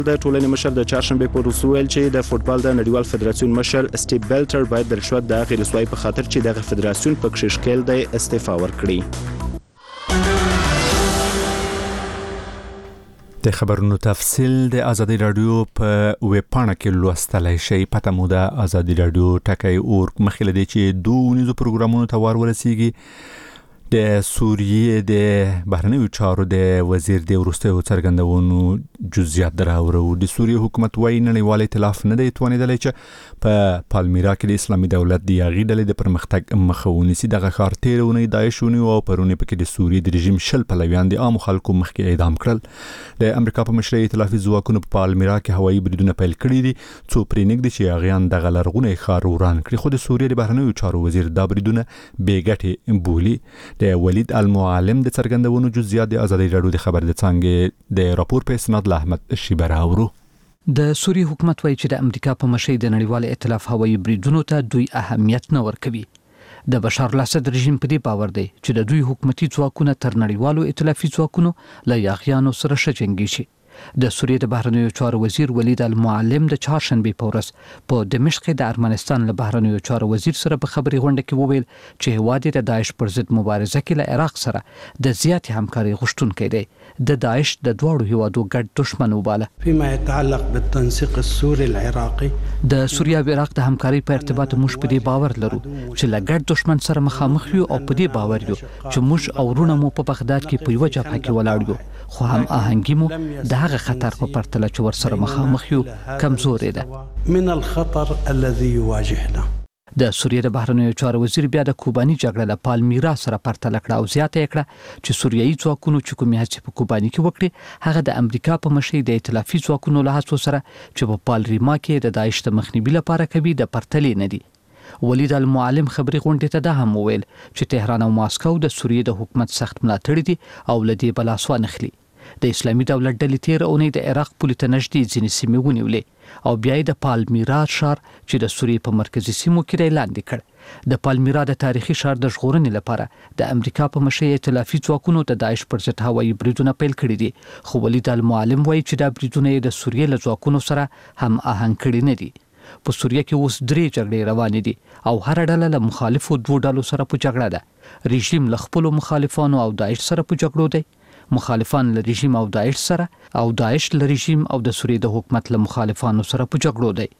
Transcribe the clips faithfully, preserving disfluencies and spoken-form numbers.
د ټولنې مشر د چهارشنبه په ورځ ویل چې د فوتبال د نړیوال فدراسیون مشر سټیو بلټر باید د رشوت د غیر رسوایی په خاطر چې دغه فدراسیون په کې شکل دی استعفا ورکړي. د خبرونو تفصیل د ازادي رادیو په ویب پاڼه کې لوستلای شئ. پته مو د ازادي رادیو ټکی اور مخکې لدی چې دوه نيزو پروګرامونو ته ور ورسیږي. د سوریې د بهرنیو چارو د وزیر د وروستیو څرګندونو جزئیات دراوړو. د سوریې حکومت وايي نړیوال ائتلاف نه دی توانیدلی چې په پالمیرا کې د اسلامي دولت د یاغي ډلې د پرمختګ مخه ونیسي. دغه ښار تېره اونۍ داعش ونیو او پرونی پکې د سوریې د رژیم شل پلویان د عامو خلکو مخکې اعدام کړل. د امریکا په مشرۍ ائتلافي ځواکونو په پالمیرا کې هوایي بریدونه پیل کړي دي څو پرې نږدې چې یاغیان دغه لرغونی ښار وران کړي. خو د سوریې د بهرنیو چارو وزیر دا بریدونه بې ګټې بولي. د ولید المعلم د څرګندونو جزئیات د ازادي رادیو د خبر د څنګه د راپور په اسناد له احمد شیبر اورو. د سوریې حکومت وايي چې د امریکا په مشرۍ د نړیوال ائتلاف هوایي بریدونو ته دوی اهمیت نه ورکوي. د بشار الاسد رژیم په دې باور دی چې د دوی حکومتي ځواکونه تر نړیوالو ائتلافي ځواکونو له یاغیانو سره ښه جنګي. د سوریې د بهرنیو چارو وزیر ولید المعلم د چهارشنبه په ورځ په دمشق د ارمنستان له بهرنیو چارو وزیر سره په خبري غونډه کې وویل چې هواد د داعش پر ضد مبارزه کې له عراق سره د زیاتې همکاري غوښتونکی دی. د داعش د دوړو هیوادو ګډ دشمن وباله. فيما يتعلق بالتنسيق السوري العراقي د سوریه او عراق د همکاري په ارتباط موږ په دې باور لرو چې له ګډ دشمن سره مخامخ یو او په دې باور یو چې موږ او ورونه مو په بغداد کې په یو جبهه کې ولاړ یو خو هم آهنګي مو د هغه خطر په پرتله چې ور سره مخامخ یو کمزورې ده من الخطر الذي يواجهنا. د سوریې د بهرنیو چارو وزیر بیا د کوباني جګړه له پالمیرا سره پرتله کړه او زیاته کړه چې سوریایي ځواکونو چې کومې هڅې په کوباني کې وکړي هغه د امریکا په مشرۍ د ائتلافي ځواکونو له هڅو سره چې په پالریما کې د داعش د مخنیوي لپاره کوي د پرتلې نه دي. ولید المعلم خبري غونډې ته دا هم وویل چې تهران او ماسکو د سوریې د حکومت سخت ملاتړي دي او لدی بلاسوا نخلي. د اسلامي دولت ډلې تیر اونۍ د عراق پولې ته نږدې ځینې سیمې ونیولې او بیا د پالمیرا ښار چې د سوریې په مرکزي سیمو کې دی لاندې کړ. د پالمیرا د تاریخي ښار د ژغورنې لپاره د امریکا په مشرۍ ائتلافي ځواکونو د داعش پر ضد هوایي بریدونه پیل کړي دي خو ولید المعلم وایي چې دا بریدونه د سوریې له ځواکونو سره هم آهنګ کړي نه دي. په سوریه کې اوس درې جګړې روانې دي او هر ډله له مخالفو دوه ډلو سره په جګړه ده. رژیم له خپلو مخالفانو او داعش سره په جګړو دی. مخالفان له رژیم او داعش سره او داعش له رژیم او د سوریې د حکومت له مخالفانو سره په جګړو دی.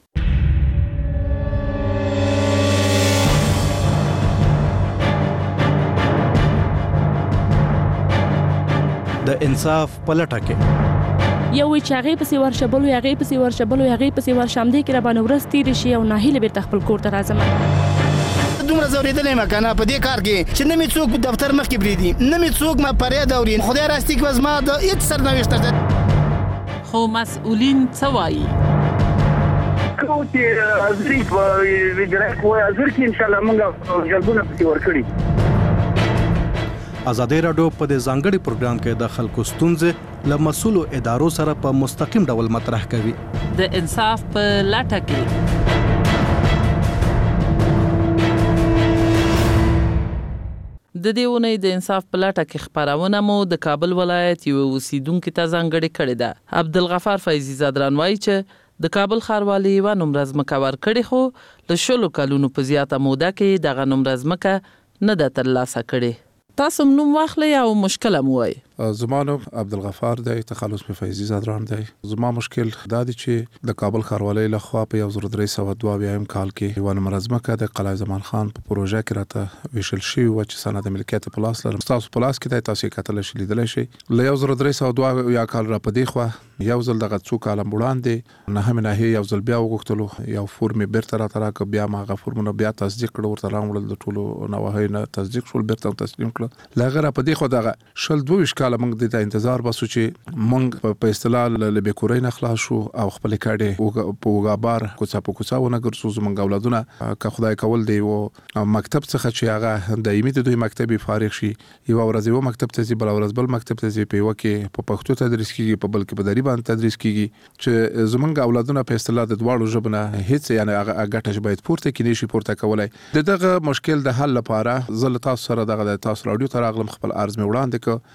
د انصاف پلټه کې یو وی چې هغه پسې ورشبلو هغه پسې ورشبلو هغه پسې ورشمدې کې را باندې ورس تیر شي او ناهیله بیرته خپل کور ته راځم. دومره زوریدلې ما کنه په دې کار کې چې نه می څوک دفتر مخ کې بریدي نه می څوک ما پرې دوري خدای راستي کې وزما د هیڅ سرنوشت ده. خو مسؤلین څه وایي؟ کوم چې ازري په ویډرک وای ازر کې ان شاء الله موږ جلبونه پسې ورکړي. ازادي رادیو په دې ځانګړي پروګرام کې د خلکو ستونزې له مسؤلو ادارو سره په مستقیم ډول مطرح کوي. د انصاف په لټه کې د دې ونې د انصاف په لټه کې خبرونه مو د کابل ولایت یو اوسیدونکو ته ځانګړي کړي ده. عبدالغفار فیضی زادران وایي چې د کابل ښاروالي و نومره ځمکه ورکړې خو له شلو کلونو په زیاته موده کې دغه نومره ځمکه نه ده ترلاسه کړې. تاسو نوم واخلئ او مشکل مو وایي. زما نوم عبدالغفار دی، تخلص په فیضی زادران دی. زما مشکل دا دی چې د کابل ښاروالۍ لخوا په یو زر درې سوه دوه اویایم کال کې یوه نومره ځمکه د قلعه زمان خان په پروژه کې راته ویشل شوې وه چې سند ملکیت په لاس لرم. ستاسو په لاس کې دی، تاسو یې کتلی شئ، لیدلی شئ. له یو زر درې سوه دوه اویا کال را په دې خوا یو ځل دغه څو کاله وړاندې نهمې ناحیې یو ځل بیا وغوښتلو، یو فورم یې بیرته راته راکړه، بیا ما هغه فورمونه بیا تصدیق کړه، ورته راوړل، د ټولو نواحیو نه تصدیق شول، بیرته تسلیم کړه. له هغه را په دې خوا دغه شل دوه ویشت کاله موږ دې ته انتظار بسو چې موږ په اصطلاح له بېکورۍ نه خلاص شو او خپلې کډې په اوږابار کوڅه په کوڅه ونه ګرځو. زموږ اولادونه که خدای کول دی و مکتب څخه چې هغه دایمي د دوی مکتب فارغ شي، یوه ورځ یوه مکتب ته ځي، بله ورځ بل مکتب ته ځي، په یوه کې په پښتو تدریس کېږي، په بل کې په دري باندې تدریس کېږي، چې زموږ اولادونه په اصطلاح د دواړو ژبو نه هېڅ یعنې هغه ګټه چې باید پورته کړي نشي پورته کولی. د دغه مشکل د حل لپاره زه له تاسو سره دغه د تاسو راډیو ته راغلم، خپل عرض مې وړاندې کړ. زه د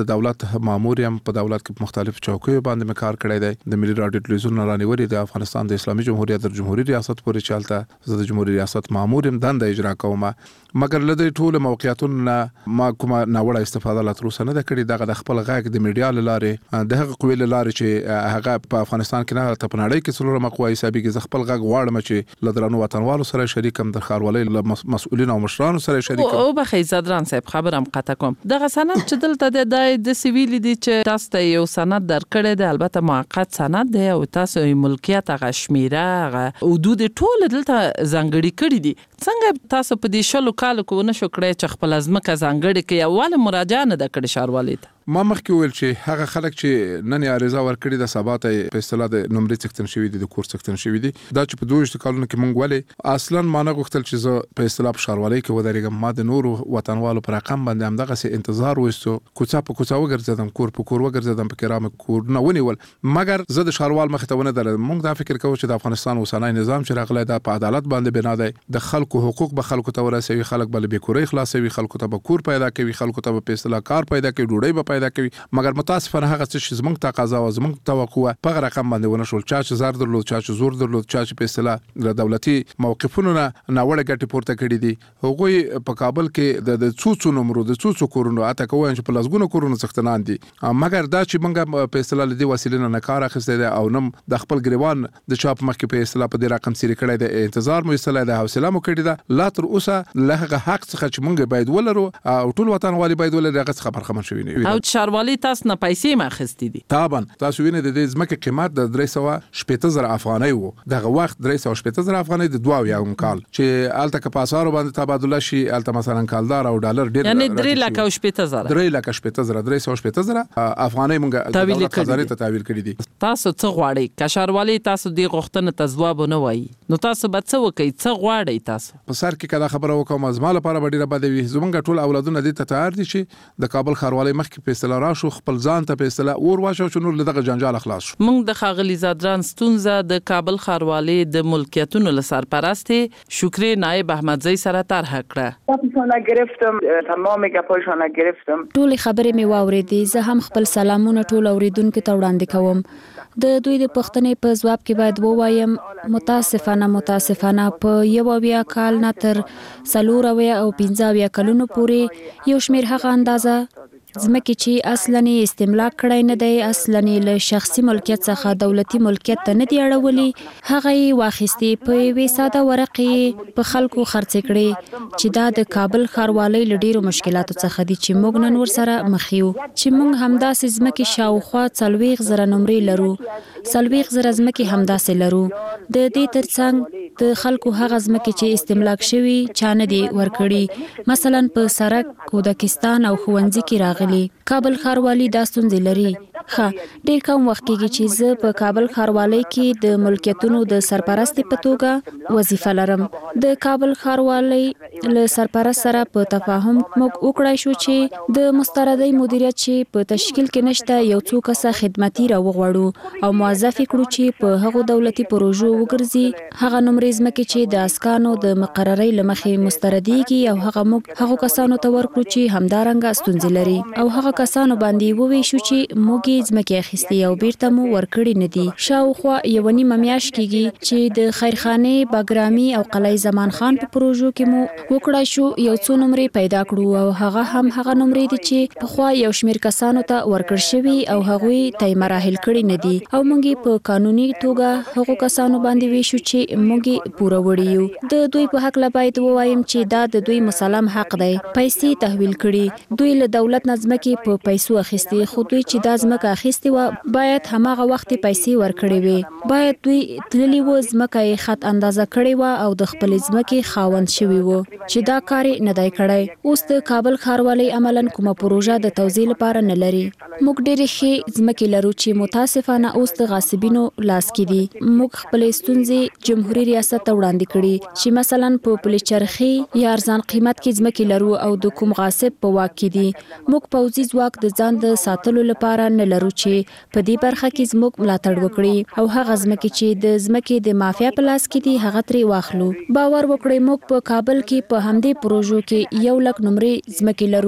د دولت مامور یم په دولت کې مختلف چوکیو باندې مې کار کړی دی د ملي رادیو ټلویزیون رانیولې د افغانستان د اسلامي جمهوریت د جمهوریت ریاست پورې چلته زه د جمهوریت ریاست مامور یم دنده اجرا کوم مګر لدې ټول موقعیتونو ما کومه ناوړه استفاده لا تر اوسه نه کړې دغه د خپل غږ د میډیا لاره د هغه قوی لاره چې هغه په افغانستان کې نه ته په نړۍ کې څلور مقوی حسابي کې خپل غږ غواړم چې لدرانو وطنوالو سره شریکم د ښاروالۍ مسؤلین او مشرانو سره شریکم او بخي زادران صاحب خبرم قطع کوم دغه سند چې دلته د د سیویل دي چې تاسو ته یو سند درکړی دی البته موقت سند دی او تاسو ملکیت هغه شمیره هغه حدود ټول دلته ځانګړي کړی دي څنګه تاسو په دې شلو کال کو نه شو کړی چې خپل ازمکه ځانګړي کې اول مراجعه نه د کړی ښاروالۍ ته ما مخکې ویل چې هغه خلک چې نن عریضه ورکړي د ثبات په اصطلاح د نمرې څښتن شوی دي د کور څښتن شوی دي دا چې په دوه کالونو کې مونږ ولې اصلا ما نه غوښتل چې زه په اصطلاح په ښاروالۍ کې ودرېږم ما د نورو وطنوالو پر رقم باندې هم دغه سي انتظار وستو کوڅه په کوڅه وګرځیدم کور په کور وګرځیدم په کرام کور نه ونیول مګر زه د ښاروال مخ ته ونه درل مونږ دا فکر کوو چې د افغانستان اوسنۍ نظام چې راغلی دا په عدالت باندې بنا دی د خلکو حقوق به خلکو ته ورسوي خلک بل به کوري خلاصوي خلکو ته به کور پیدا کوي خلکو ته به په اصطلاح کار پیدا کوي ډوډۍ به پیدا کوي مګر متاسفانه هغه څه زمونږ تقاضا او زمونږ توقع په رقم باندې ونه شول چا چې زار درلود چا چې زور درلود چا چې په اصطلاح د دولتي موقفونو نه ناوړه ګټه پورته کړې دي هغه په کابل کې د څو نمبر د څو کورونو اته کوي چې په لاسګونو کورونو څښتنان دي مګر دا چې موږ په اصطلاح لدی وسیلې نه کار اخیسته دي او نم د خپل ګریوان د چاپ مخ کې په اصطلاح په دې رقم سری کړی دی انتظار مو اصطلاح د حوصله مو کړی دا لا تر اوسه لهغه حق څخه چې موږ باید ولرو او ټول وطن والی باید ولري هغه څخه برخمن شوی نه او ښاروالۍ تاسو نه پیسې ما اخیستې دي طبعا تاسو وینئ د دې ځمکې قیمت د درې سوه شپږ زره افغانۍ وو دغه وخت درې سوه شپږ زره افغانۍ د دوه یو کال چې الته که پاسارو باندې تبادله شي الته مثلا کالدار او ډالر ډیر یعنی درې لک او شپږ زره درې لک شپږ زره درې سوه شپږ زره افغانۍ موږ دولت خزانه ته تحویل کړی دي تاسو څه غواړئ که ښاروالۍ تاسو دې غوښتنه ته ځواب نه وایي نو تاسو به څه وکړئ څه غواړئ تاسو په سر کې کله خبره وکم از مال لپاره ډیره بده وي زمونږ ټول اولادونه دې ته تیار دي چې د کابل ښاروالۍ مخکې په اصطلاح راشو خپل ځان ته په اصطلاح اور واچو چې نور دغه جنجال خلاص شو موږ د خاغلی زادران ستونزه د کابل ښاروالۍ د ملکیتونو له سرپرستې شکرې نایب احمدزی سره طرح کړه تاسو گرفتم تمام گپایشان گرفتم ټول خبرې مې واورېدې زه هم خپل سلامونه ټول اوریدونکو ته وړاندې کوم د دوی د پښتنې په ځواب کې باید ووایم متاسفانه متاسفانه په یو بیا کال نه تر څلور او پنځه بیا کلونو پورې یو شمیر هغه اندازه ځمکې چې اصلاً استملاک کړی نه دی اصلاً له شخصي ملکیت څخه دولتي ملکیت ته نه دی اړولي هغه یې واخیستې په یوې ساده ورقې په خلکو خرڅې کړې چې دا د کابل ښاروالۍ له ډېرو مشکلاتو څخه دي چې موږ نن ورسره مخ یو چې موږ همداسې ځمکې شاوخوا څلوېښت زره نمرې لرو څلوېښت زره ځمکې همداسې لرو د دې ترڅنګ د خلکو هغه ځمکې چې استملاک شوي چا نه دي ورکړي مثلا په سرک کودکستان او ښوونځي کې راغلي کابل ښاروالۍ دا ستونزې لري ښه ډېر کم وخت کېږي چې زه په کابل ښاروالۍ کې د ملکیتونو د سرپرستې په توګه وظیفه لرم د کابل ښاروالۍ له سرپرست سره په تفاهم موږ وکړای شو چې د مستردۍ مدیریت چې په تشکیل کې نشته یو څو کسه خدمتي راوغواړو او موظف کړو چې په هغو دولتي پروژو وګرځي هغه نمرې ځمکې چې د اسکانو د مقررۍ له مخې مستردېږي او هغه موږ هغو کسانو ته ورکړو چې همدارنګه ستونزې لري او هغه کسانو باندې وویشو چې موږ ځمکې اخیستې او بیرته مو ورکړې نه دي شاوخوا یوه نیمه میاشت کېږي چې د خیرخانې باګرامي او قلعه زمان خان په پروژو کې مو وکړای شو یو څو نمرې پیدا کړو او هغه هم هغه نمرې دي چې پخوا یو شمیر کسانو ته ورکړ شوي او هغوی ته یې مراحل کړي نه دي او موږ په قانوني توګه هغو کسانو باندې ویشو چې موږ پوره وړي یو د دوی په حق لا باید ووایم چې دا د دوی مسلم حق دی پیسې تحویل کړي دوی له دولت نه ځمکې په پیسو اخیستې خو دوی چې دا ځمکه اخیستې وه باید هماغه وخت پیسې ورکړې وي باید دوی تللي وه ځمکه یې خط اندازه کړې وه او د خپلې ځمکې خاوند شوي وه چې دا کار یې نه دی کړی اوس د کابل ښاروالۍ عملاً کومه پروژه د توزیع لپاره نه لري موږ ډېرې ښې ځمکې لرو چې متاسفانه اوس د غاصبینو لاس کې دي موږ خپلې ستونزې جمهوري ریاست ته وړاندې کړي چې مثلا په پلچرخي یا ارزان قیمت کې ځمکې لرو او د کوم غاصب په واک کې دي موږ پوځي ځواک د ځان د ساتلو لپاره نه لرو چې په دې برخه کې زموږ ملاتړ وکړي او هغه ځمکې چې د ځمکې د مافیا په لاس کې دي هغه ترې واخلو باور وکړئ موږ په کابل کې په همدې پروژو کې یو لک نمرې ځمکې لرو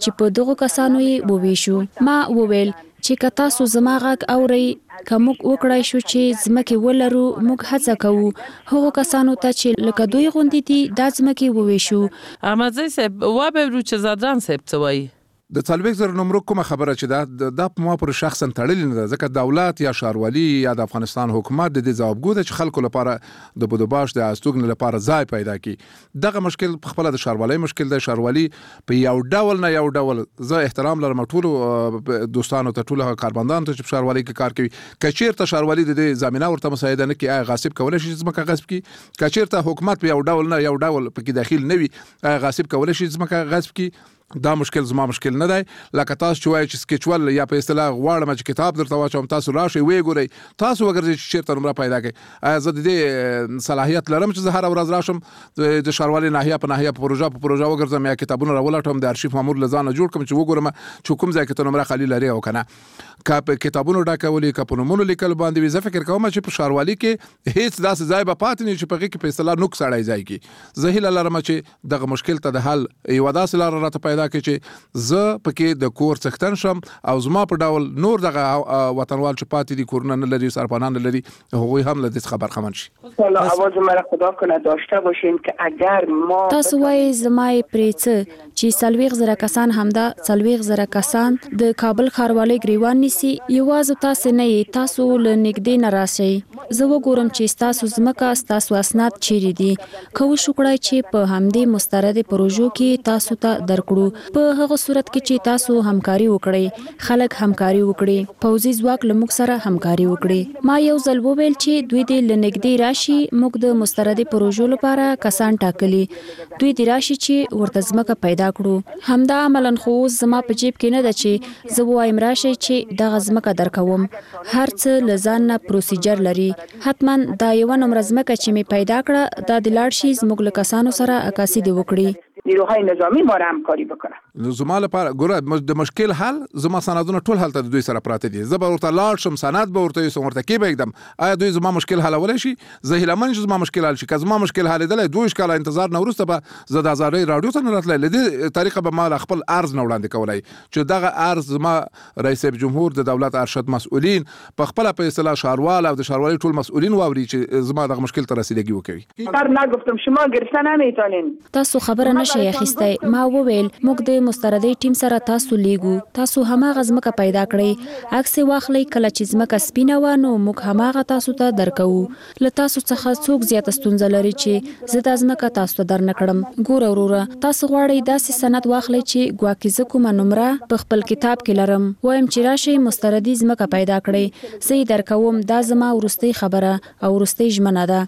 چې په دغه کسانو یې وویشو. ما وویل چې که تاسو زما غږ اورئ که موږ وکړای شو چې ځمکې ولرو موږ هڅه کوو هغو کسانو ته چې لکه دوی غوندې دي دا ځمکې وویشو. احمدزی صاحب وابه چې زادران صاحب څه وایي؟ د څلوېښت زره نمرو کومه خبره چې دا دا په ما پر شخصا تړلې نه ده ځکه دولت یا ښاروالي یا د افغانستان حکومت د دې ځوابګو ده چې خلکو لپاره د بودوباش د استوګنې لپاره ځای پیدا کړي. دغه مشکل په خپله د ښاروالۍ مشکل دی. ښاروالي په یو ډول نه یو ډول زه احترام لرم ټولو دوستانو ته ټولو کارمندانو ته چې په ښاروالۍ کې کار کوي. که چېرته ښاروالي د دې زمینه ورته مساعده نه کړي آیا غاصب کولی شي ځمکه غصب کړي؟ که چېرته حکومت په یو ډول نه یو ډول پکې داخل نه وي آیا غاصب کولی شي ځمکه غصب کړي؟ دا مشکل زما مشکل نه دی. لکه تاسو چې وایي چې سکیچول یا په اصطلاح غواړم چې کتاب درته واچوم تاسو راشئ ویې ګورئ تاسو وګرځئ چې چېرته نمره پیدا کړئ. آیا زه د دې صلاحیت لرم چې زه هره ورځ راشم د ښاروالۍ ناحیه په ناحیه په پروژه په پروژه وګرځم یا کتابونه راولټوم د ارشیف مامور له ځانه جوړ کړم چې وګورم چې کوم ځای کې ته نمره خالي لري او که نه. که په کتابونو ډکولې که په نومونو لیکل باندې وي زه فکر کوم چې په ښاروالۍ کې هېڅ داسې ځای به پاتې نه وي چې په هغې کې په اصطلاح نوک سړی ځای کړي. زه هیله لرم چې دغه مشکل ته د حل یوه داسې لاره راته پیدا کړي چې زه پکې د کور څښتن شم او زما په ډول نور دغه وطنوال چې پاتې دي کورونه نه لري سرپناه نه لري هغوی هم له دې څخه برخمن شي. آواز مرا خدا کنه داشته باشین که اگر ما تاسو وایي زما یې پرې څه چې څلوېښت زره کسان همدا څلوېښت زره کسان د کابل ښاروالۍ ګریوان نیسي یوازې تاسو نه یې تاسو له نږدې نه راسئ زه وګورم چې ستاسو ځمکه ستاسو اسناد چیرې دي. کوښښ وکړئ چې په همدې مستردې پروژو کې تاسو ته درکړو. په هغه صورت کې چې تاسو همکاري وکړئ خلک همکاري وکړي پوځي ځواک له موږ سره همکاري وکړي. ما یو ځل وویل چې دوی دې له نږدې راشي موږ د مستردې پروژو لپاره کسان ټاکلي دوی دې راشي چې ورته ځمکه پیدا کړو. همدا عملاً خو زما په جیب کې نه ده چې زه ووایم راشئ چې دغه ځمکه درکوم. هر څه له ځان نه پروسیجر لري. حتما دا یوه نمره ځمکه چې مې پیدا کړه دا د لاړ شي زموږ له کسانو سره عکاسي دې وکړي. نیروهای نظامی ما را همکاری بکنه. زما لپاره ګوره د مشکل حل زما سندونه ټول هلته د دوی سره پراته دي. زه به ورته لاړ شم سند به ورته یوسم ورته کې به ږدم آیا دوی زما مشکل حلولی شي؟ زه هیلهمن چې زما مشکل حل شي. که زما مشکل حلېدلی دویشت کاله انتظار نه وروسته به زه د ازادۍ راډیو ته نه راتلی. له دې طریقه به ما خپل عرض نه وړاندې کولی چې دغه عرض زما رئیس جمهور د دولت ارشد مسؤلین په خپله په اصطلاح ښاروال او د ښاروالۍ ټول مسؤلین واوري چې زما دغه مشکل ته رسیدګي وکوي. پر نگفتم شما گرفتن نمیتونین تاسو خبره نشئ اخیستی. ما وویل موږ د مستردې ټیم سره تاسو لیږو تاسو هماغه ځمکه پیدا کړئ عکس یې واخلئ کله چې ځمکه سپینه وه نو موږ هماغه تاسو ته درکوو. له تاسو څخه څوک زیاته ستونزه لري چې زه دا ځمکه تاسو ته درنه کړم؟ ګوره وروره تاسو غواړئ داسې سند واخلئ چې ګواکې زه کومه نمره په خپل کتاب کې لرم وایم چې راشئ مستردي ځمکه پیدا کړئ زه یې درکوم. دا زما وروستۍ خبره او وروستۍ ژمنه ده.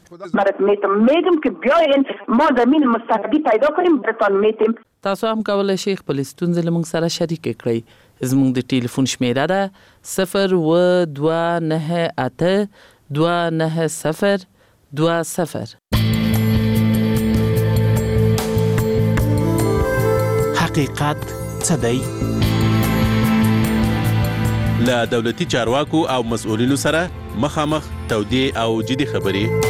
میگم که بیاین ما زمین مستردی پیدا کنیم برتان میتیم. تاسو هم کولای شئ خپل ستونزې له موږ سره شریک کړئ. زموږ د ټلیفون شمیره ده صفر و دوه نه اته دوه نه صفر دوه صفر. حقیقت څه دی؟ له دولتي چارواکو او مسؤلینو سره مخامخ تودې او جدي خبرې.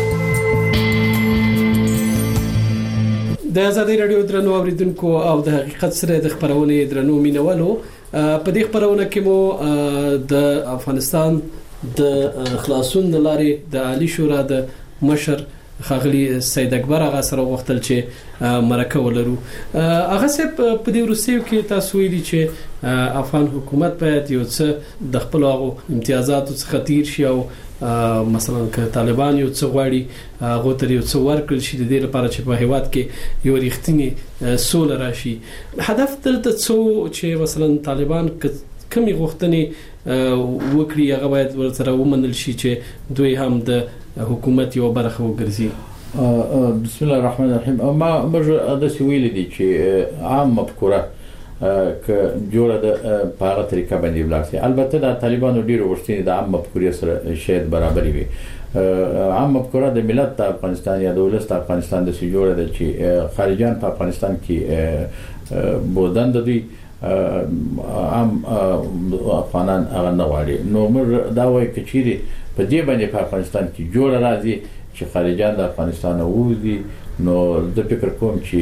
د آزادۍ رادیو درنو اوریدونکو او د حقیقت سره د خبرونې درنو مینوالو په دې خبرونه کې مو د افغانستان د خلاصون لارې د عالی شورا د مشر خاغلی سید اکبر هغه سره وختل چې مرکه ولرو. هغه سه په دې وروستیو کې تاسو ویلي چې افغان حکومت باید یو څه د خپل امتیازاتو څخه تیر شي او مثلا که طالبان یو څه غواړي هغه تر یو څه ورکړل شي د دې لپاره چې په هیواد کې یو ریښتینی سوله راشي. هدف دلته څه چې مثلا طالبان کمی غوښتنې وکړي هغه باید ورسره ومنل شي چې دوی هم د حکومت یو برخه وګرځي. بسم الله الرحمن الرحیم. ما موږ د سویل دي چې عام مفکوره ک جوړه د پاغه طریقه باندې ولرسي. البته د طالبانو ډیرو غوښتنې د عام مفکورې سره شاید برابرې وي. عام مفکوره د ملت د افغانستان یا د ولست افغانستان د سجوړه د چې خارجان په افغانستان کې بودند دوی عام افغانان هغه نه غواړي. نو موږ دا وایو چې په دې باندې په افغانستان کې جوړ راځي چې خارجيان د افغانستان ووزي نو د فکر کوم چې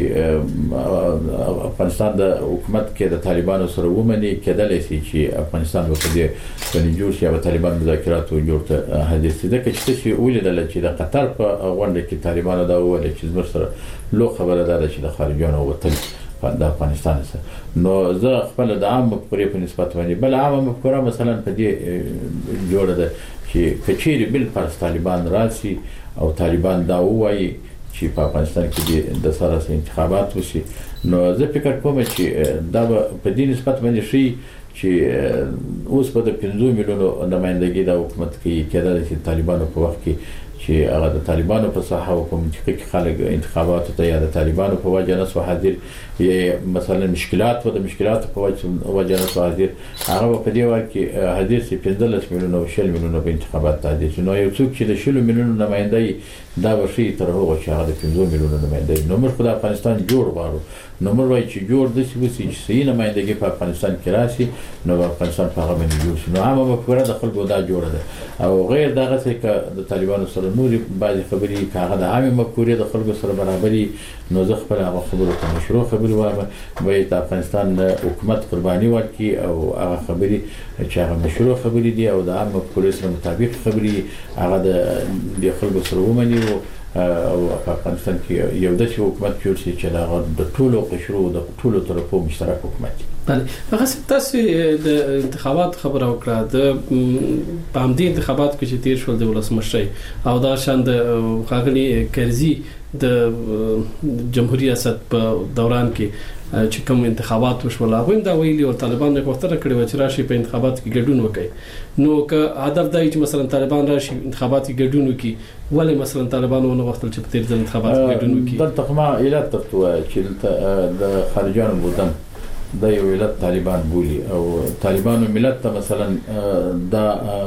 افغانستان د حکومت کې د طالبانو سره ومني کېدلی شي چې افغانستان په دې باندې جوړ شي او طالبان مذاکرات وجوړته حدیث ده چې چې ولیدل چې د قطر په غونډه کې طالبانو دا وویل چې زموږ سره لو خبره ده چې د خارجيانو وطن د افغانستان سره نو زه خپل د عام مفکورې په نسبت باندې بل عام مفکوره مثلا په دې جوړه ده چې کچېری بل پر طالبان راسي او طالبان دا وایي چې په افغانستان کې د سره انتخابات وشي نو زه فکر کوم چې دا په دې نسبت باندې شي چې اوس په د پنځه میلیونو نمائندګي د حکومت کې کېدل چې طالبانو په وخت کې چې هغه د طالبانو په ساحه او په منطقه کې خلک انتخابات ته یا د طالبانو په وجه نه سو حاضر یا مثلا مشکلات و د مشکلات په وجه نه سو حاضر هغه په دې وخت کې حاضر سي پنځلس میلیونه او شل میلیونه په انتخابات ته حاضر نو یو څوک چې د شل میلیونه نمائندګي دا وشي تر هغه چې هغه د پنځه میلیونه نمائندګي نو موږ په افغانستان جوړ غواړو نو موږ وایو چې جوړ د څه وسی چې صحیح نمائندګي په افغانستان کې راشي نو افغانستان په هغه باندې جوړ شي نو عامه مفکوره د خلکو دا جوړه ده او غیر دغه څه ک د طالبانو سره نوري بعضی خبرې کاغه د عامه مفکورې د خلکو سره برابرۍ نو زه خپل هغه خبرو ته مشروع خبرې وایم وایي د افغانستان حکومت قرباني ورکړي او هغه خبرې چې هغه مشروع خبرې دي او د عامه مفکورې سره مطابق خبرې هغه د خلکو سره ومني او په افغانستان کې یو داسې حکومت جوړ شي چې دا د ټولو قشرو د ټولو طرفو مشترک حکومت بله هغه تاسو د انتخابات خبره وکړه د پامدي انتخابات کې چې تیر شول د ولسمشر او دا شان د خاغلی کرزي د جمهوریت ریاست په دوران کې چې کوم انتخابات وشول هغه دا ویلي او طالبان یې غوښتنه کړې و چې راشي په انتخابات کې ګډون وکړي نو که هدف دی چې مثلا طالبان راشي انتخابات کې ګډون وکړي ولې مثلا طالبان ونه غوښتل چې په تیر ځل انتخابات کې ګډون وکړي دلته ما علت ترتو چې د خارجيانو بودن د یو علت طالبان بولی او طالبانو ملت ته مثلا دا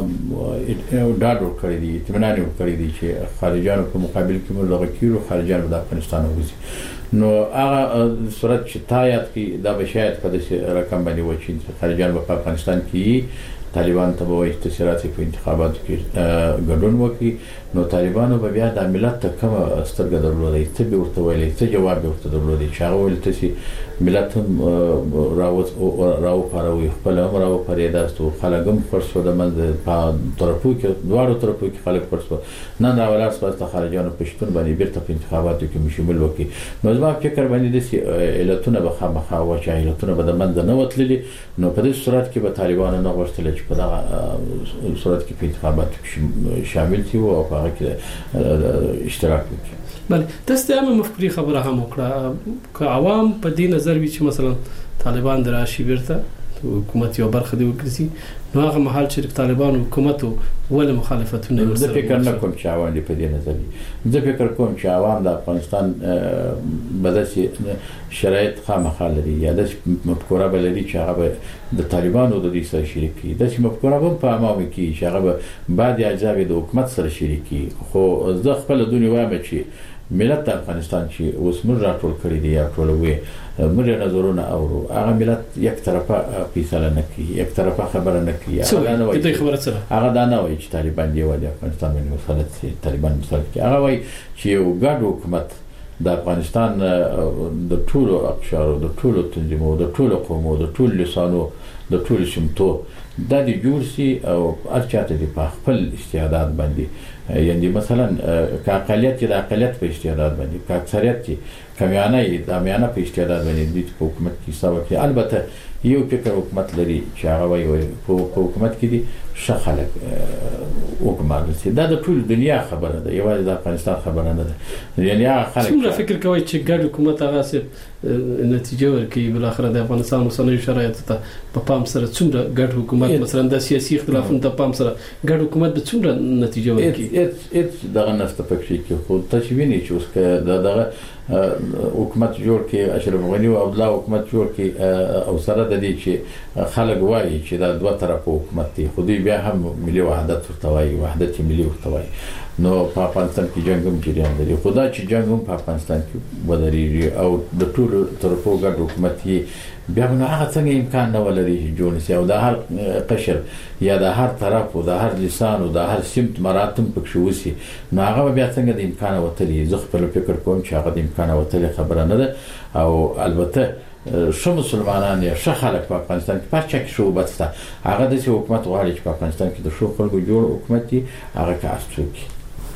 ډاډ ورکړی دي اطمینان ورکړی دي چې خارجيانو په مقابل کې موږ دغه کیرو خارجيانو د افغانستان وځي نو هغه صورت چې تایید کې دا به شاید په دې رقم باندې و چې خارجيانو په افغانستان کې طالبان ته به استثارات په انتخاباتو کې ګډون وکړي نو طالبانو به بیا د ملت ته کوم سترګه درلودي ته به ورته ویلي ته جواب ورته درلودي چې هغه ولته سي ملت هم راوت راو پاروي خپل هم راو پرې داستو خلګم فرصو د منځ په طرفو کې دوه طرفو کې خلک فرصو نه دا ولر سپاسته خارجيانو پښتون باندې بیرته په انتخاباتو کې مشمول وکړي نو زما فکر باندې د علتونه به خامخا و چې علتونه به د منځ نه وتللي نو په دې صورت کې به طالبانو نه غوښتل چې په دغه صورت کې په انتخاباتو کې شامل شي او په هغه کې اشتراک وکړي بله تاسو هم مفکوري خبره هم وکړه که عوام په دې نظر وي چې مثلا طالبان دراشي بیرته حکومت یو برخه دی وکړي نو هغه محل چې طالبان حکومت ول مخالفتونه زه فکر نه کوم چې عوام په دې نظر دي زه فکر کوم چې عوام د افغانستان بدسي شرایط خامخا لري یا د مفکوره بلدي چې هغه د طالبانو د دې سره شریکي د مفکوره په عوامو کې چې هغه بعد اجازه د حکومت سره شریکي خو زه خپل دونی وایم چې ملت افغانستان چې اوس موږ راټول کړی دی یا ټولوي موږ نظرونه اورو هغه ملت یک طرفه فیصله نه کوي یک طرفه خبره نه کوي هغه نه وایي هغه دا نه وایي چې طالبان دی وایي افغانستان باندې مسلط دي طالبان مسلط دي هغه وایي چې یو ګډ حکومت د افغانستان د ټولو اقشارو د ټولو تنظیمونو د ټولو قومو د ټولو لسانو د ټولو شمتو د دې جوړ سي او ارچاته دي په خپل استعداد باندې یعنی مثلا که اقلیت د اقلیت په استعداد باندې که اکثریت کمیانه د امیانه په استعداد باندې د حکومت کې سبب کې البته یو فکر حکومت لري چې هغه وایي په حکومت کې دي شخلک حکومت دي دا د ټول دنیا خبره ده یوازې د افغانستان خبره نه ده یعنی هغه خلک څنګه فکر کوي چې ګډ حکومت هغه څه نتیجه ورکړي بل اخر د افغانستان اوسنۍ شرایط ته په پام سره څومره ګډ حکومت مثلا د سیاسي اختلافونو ته پام سره ګډ حکومت به څومره نتیجه ورکړي اټ دغه نسته پکې کې خو تشویني چې اوس دغه حکومت جوړ کې اشرف غنی او عبد الله حکومت جوړ کې او سره د دې چې خلک وایي چې دا دوه طرفه حکومت دی خو دوی بیا هم ملي وحدت ورته وایي وحدت ملي ورته وایي نو په افغانستان کې جنگ هم جریان لري. خدا چې جنگ هم په افغانستان کې ودرېږي او د ټولو طرفو ګډ حکومت یې بیا نو هغه څنګه امکان نه ولري چې جوړ شي او د هر قشر یا د هر طرف او د هر لسان او د هر سمت مراتب پکښ وسی نو هغه بیا څنګه د امکان وتلې. زه خپل فکر کوم چې هغه د امکان وتلې خبره نه ده او البته شو مسلمانان یا شو خلک په افغانستان کې پارچا کې شو بسته هغه د حکومت غواړي چې په افغانستان کې د شو خلکو جوړ حکومت دی هغه کار کوي.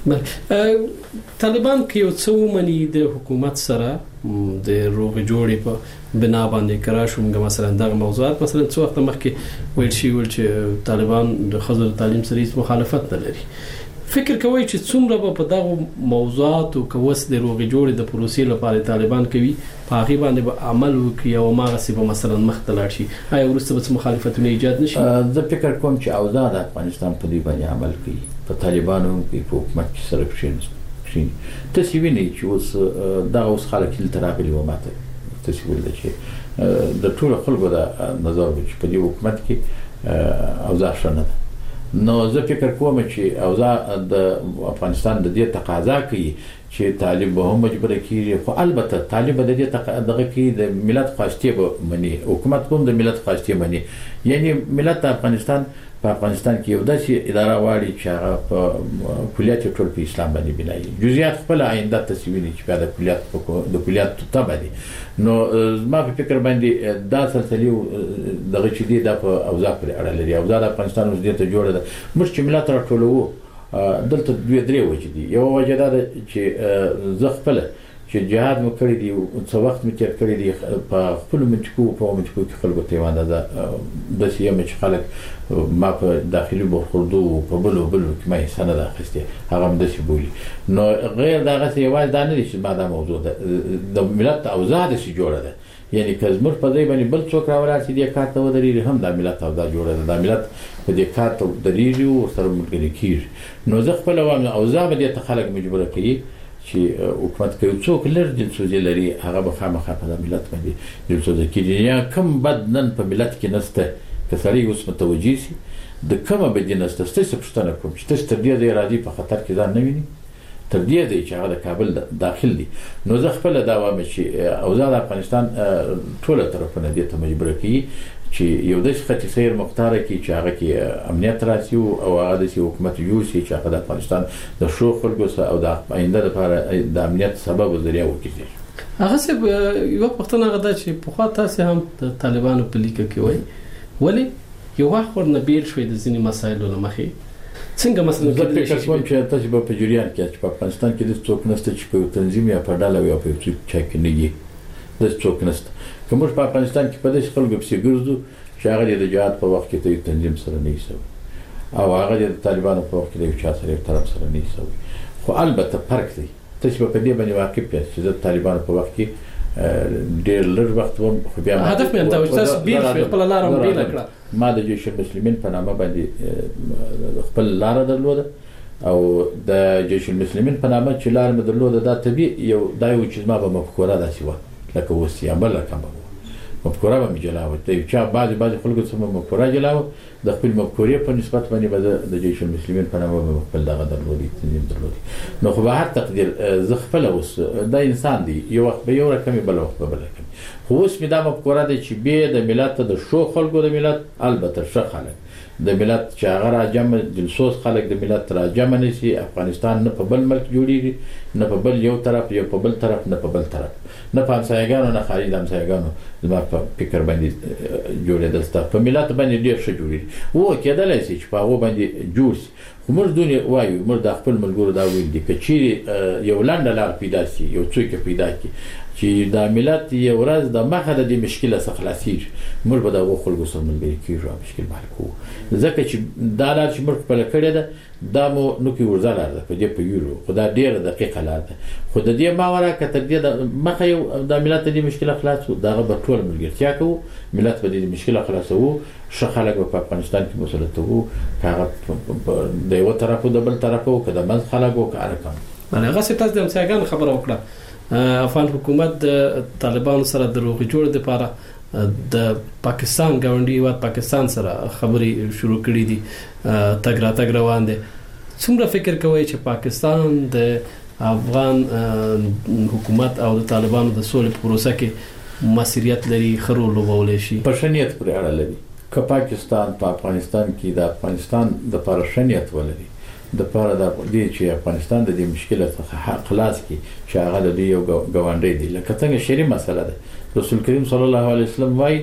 طالبان کې یو څو منی د حکومت سره د روغ جوړې په بنا باندې کرا شومګه مثلا دغه موضوعات مثلا څو وخت مخکې ویل شي ول چې طالبان د خزر تعلیم سره هیڅ مخالفت نه لري. فکر کوي چې څومره په دغه موضوعات او کوس د روغ جوړې د پروسې لپاره طالبان کوي په هغه باندې به عمل وکړي او ماغه سی به مثلا مختلف شي آیا ورسته به مخالفتونه ایجاد نشي؟ زه فکر کوم چې اوضاع د افغانستان په دې باندې عمل کوي په طالبانو په حکومت کې سره کښیني تاسو وینئ چې اوس دا اوس خلک تل راغلي و ماته تاسو ولې چې د ټول خلکو د نظر چې په دې حکومت کې اوضاع شنه ده. نو زه فکر کوم چې اوضاع د افغانستان د دې تقاضا کوي چې طالب به هم مجبور کیږي خو البته طالب د دې دغه کې د ملت خواسته به مني حکومت هم د ملت خواسته مني یعنی ملت افغانستان په افغانستان کې یو داسې اداره واړي چې هغه په کلیات ټول په اسلام باندې بنایي جزئیات خپل آینده تصویري چې په کلیات د کلیات تبع دي. نو ما په فکر باندې دا سلسله دغه چې دی د اوضاع پر اړه لري. اوضاع د افغانستان اوس دې ته جوړه ده موږ چې ملت راټولو دلته دوه درې وجې دي. یو وجه دا ده چې زه خپل چې جهاد مو کړی دی څو وخت مې تیر کړی دی په خپل منطقو په منطقو کې خلکو ته وانه ده د سیمه چې خلک ما په داخلي برخوردو په بلو بلو کې مې سند اخیسته هغه هم د سی بولی. نو غیر دغه سی واځ دا نه چې ما دا موضوع ده د ملت اوضاع د سی جوړه ده یعنی کزمر په ځای باندې بل څوک راوړل چې د کار ته ودرېږي هم د ملت اوضاع جوړه ده د ملت په دې کار ته ودرېږي او سره ملګری کیږي. نو زه خپل وام اوضاع به د خلک مجبور کوي چې حکومت کوي څوک لر دلسوزي لري هغه به خامخا په ملت باندې دلسوزي کیږي. یا کم بد نن په ملت کې نسته کسري اوس متوجي سي د کومه بدینه نسته ستاسو پښتنه کوم چې تاسو تر دې د راځي په خطر کې ځان نه ویني تر دې دی چې هغه د کابل داخل دي. نو زه خپل دا وایم چې اوضاع د افغانستان ټول طرفونه دې ته مجبور کوي چې یو د خطي سیر مختار کې چې هغه کې امنیت راسي او هغه د حکومت یو سي چې هغه د افغانستان د شو خلکو او د آینده لپاره د امنیت سبب ذریعہ وکړي. هغه څه یو پښتنه غدا چې په خوا تاسو هم د طالبانو په لیکه کې وای ولی یو وخت ورنه بیل شوی د ځینې مسایلو لمخې څنګه مثلا د فکر کوم چې تاسو په جریان کې چې په افغانستان کې د څوک نشته چې په تنظیم یا په ډله یا په څوک چې نه یي د څوک نشته کوم په افغانستان کې په دې خلکو په ګرځو چې هغه د جهاد په وخت کې ته تنظیم سره نه یسو او هغه د طالبانو په وخت کې د چا سره طرف سره نه یسو. خو البته فرق دی تاسو په دې باندې واقف یاست چې د طالبانو په وخت کې ډېر لږ وخت و خو بیا هدف مې دا چې تاسو بیل خپل لار هم بیل کړه. ما د جيش المسلمین په نامه باندې خپل لار درلوده او د جيش المسلمین په نامه چې لار مې درلوده دا طبيعي یو دا یو چې ما به مفکوره داسې و لکه وسیه بل کوم مفکوره به مجلاوه ته چې بعضي بعضي خلکو سم مفکوره جلاوه د خپل مفکورې په نسبت باندې به د جيش المسلمین په نامه خپل دغه درلودي تنظیم درلودي. نو خو به هر تقدیر زه خپل اوس دا انسان دی یو وخت به یو رقم بل وخت به بل رقم خو اوس مې دا مفکوره ده چې به د ملت د شو خلکو د ملت البته ش خلک د ملت چې هغه راجم دلسوز خلک د ملت راجم نشي افغانستان نه په بل ملک جوړیږي نه په بل یو طرف یو په بل طرف نه په بل طرف نه په همسایګانو نه خارج د همسایګانو زما په فکر باندې جوړېدل ستاسو په ملت باندې ډېر ښه جوړیږي وو کېدلای شي چې په هغه باندې جوړ شي. خو موږ دونه وایو موږ د خپل ملګرو دا ویل دي چې چیرې یو لاندې لار پیدا شي یو څوک پیدا کی چې د ملت یو ورځ د مخه د دې مشکله څخه خلاصيږي موږ به دا خلکو سره ملګری کیږو مشکل حل کوو. ځکه چې دا لار چې موږ خپل کړی ده دا مو نو کې ورځه لار ده په دې په یورو خدا ډیره دقیقه لار ده خو د دې ماوره کته دې د مخه یو د ملت د مشکله خلاصو دا به ټول ملګرتیا کوو ملت به د مشکله خلاصو شخلک په افغانستان کې مسلط وو هغه د یو طرفو د بل طرفو کده من خلکو کار کوي. باندې هغه څه تاسو د مساګان خبره وکړه افغان حکومت د طالبانو سره د روغ جوړ د لپاره د پاکستان ګاونډي هیواد پاکستان سره خبري شروع کړې دي تګ را تګ روان دي څومره فکر کوي چې پاکستان د افغان حکومت او د طالبانو د سولې پروسه کې مسؤلیت لري خرو لوبول شي؟ په شنیت پورې اړه لري که پاکستان په افغانستان کې د افغانستان د پر شنیت ولري د پر د دې چې افغانستان د دې مشکلات څخه خلاص کی چې هغه د یو غونډې دی لکه څنګه شری مسله ده رسول کریم صلی الله علیه وسلم وايي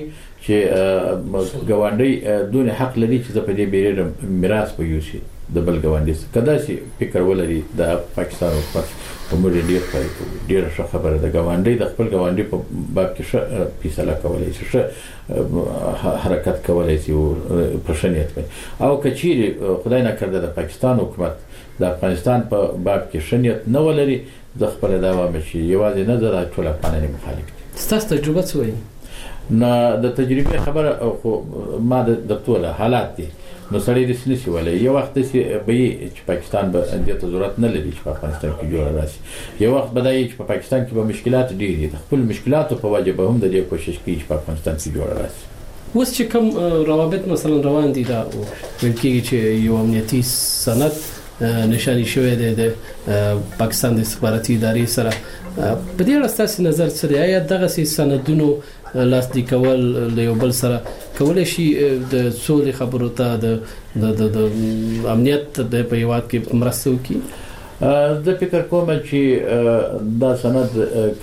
چې غونډې دون حق لري چې په دې بیره میراث په یوسي د بل غونډې کدا چې فکر ولري د پاکستان او په موږ ډیر پای ډیر ښه خبره ده غونډې د خپل غونډې په باب کې ښه فیصله کولای شي ښه حرکت کولای شي په شنیت باندې او کچيري خدای نه کړه د پاکستان حکومت د افغانستان په باب کې شنیت نه ولري د خپل دوام شي یوازې نظر ټول افغانان مخالف دي. ستاسو تجربه څه وایي؟ نه د تجربه خبره خو ما د ټول حالات دي نو سړی د سنسي ولې یو وخت چې به چې پاکستان به د ضرورت نه لري چې په افغانستان کې جوړ راشي یو وخت بدایي چې په پاکستان کې به مشکلات ډېر دي خپل مشکلات په وجه به هم د دې کوشش کوي چې په افغانستان کې جوړ راشي. اوس چې کوم روابط مثلا روان دي دا ویل کېږي چې یو امنیتي سند نشانی شوی دی د پاکستان د استخباراتي ادارې سره په دې اړه ستاسو نظر څه دی؟ آیا دغه سندونو لاسلیک کول له یو بل سره کولای شي د سولې خبرو ته د د امنیت د په یواد کې مرسته وکړي؟ زه فکر کوم چې دا سند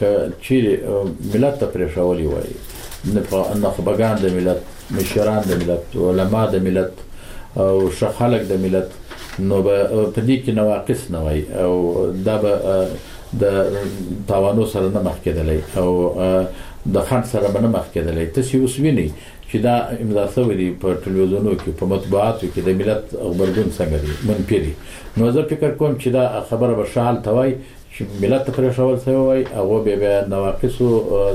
چې ملت ته پرېښودلی وای نه خبرګان د ملت مشران د ملت علما د ملت او ښه خلک د ملت نو په دې کې نواقص نه وای او دا به د تاوانو سره نه مخ کېدلی او د خند سره به نه مخ کېدلی. تاسو اوس وینئ چې دا امضا شوی دی په ټلویزیونونو کې په مطبوعاتو کې د ملت خبرګون څنګه دی منفي دی نو زه فکر کوم چې دا خبره به شال توای چې ملت ته پرېښول شوی وای هغه به نواقصو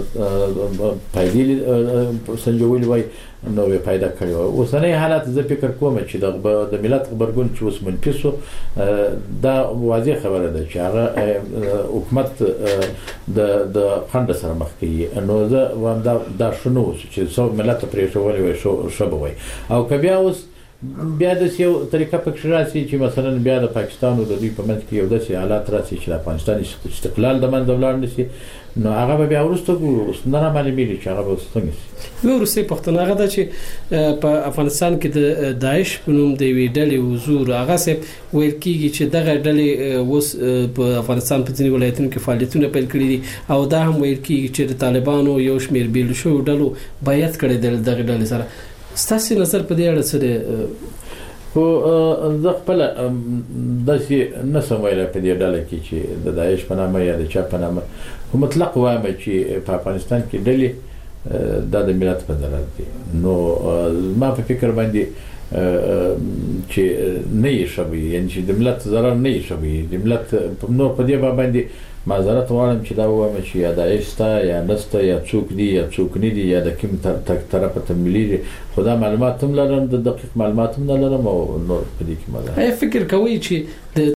پایدې سنجول وای نو به پیدا کړی و. اوسنۍ حالات زه فکر کوم چې د ملت خبرګون چې اوس منفي سو دا واضح خبره ده چې هغه حکومت د د خند سره مخ کیږي نو زه وایم دا دا شنو چې څو ملت پرېښول وای شو شبوي او کبیا اوس بیا د یو طریقه پکې راسي چې مثلا بیا د پاکستان او د دوی په منځ کې یو داسې حالات راسي چې د افغانستان استقلال د منځ ولاړ نشي نو هغه بیا ورسته ګورو نه را معلومیږي چې هغه څنګه شي. یو روسي پښتون هغه د چې په افغانستان کې د داعش په نوم د وی ډلې حضور هغه سه ویل کیږي چې دغه ډلې اوس په افغانستان په ځینې ولایتونو کې فعالیتونه پیل کړي دي او دا هم ویل کیږي چې د طالبانو یو شمېر بیل شو ډلو بیعت کړي د دغه ډلې سره. ستاسو نظر په دې اړه څه دی؟ خو زه خپل داسې نه سم ویلی په دې ډله کې چې د داعش په نامه یا د چا په نامه خو مطلق وایم چې په افغانستان کې ډلې دا د ملت په ضرر دي نو ما په فکر باندې چې نه یې شوي یعنی چې د ملت ضرر نه یې شوي د ملت نور په دې باندې معذرت غواړم چې دا وایم چې یا داعش ته یا نسته یا څوک دي یا څوک نه دي یا د کوم طرف ته ملي دي خو دا معلومات هم لرم د دقیق معلومات هم نه لرم او نور په دې کې ما فکر کوي چې